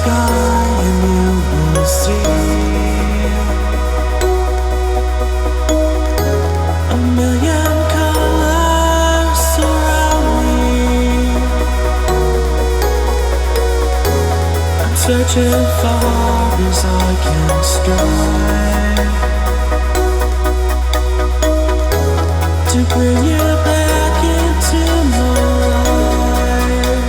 sky and you will see a million colors surround me. I'm searching far as I can stray to bring you back into my life.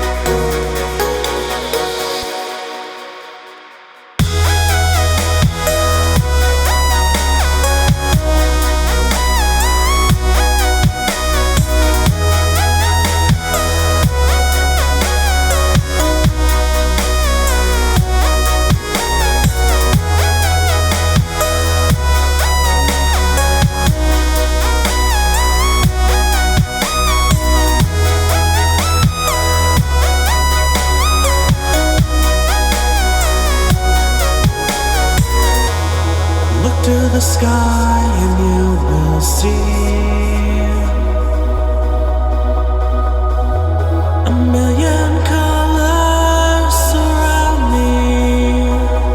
Look to the sky and you will see a million colors surround me.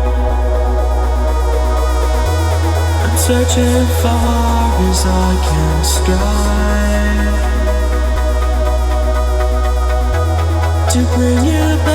I'm searching far as I can stray to bring you back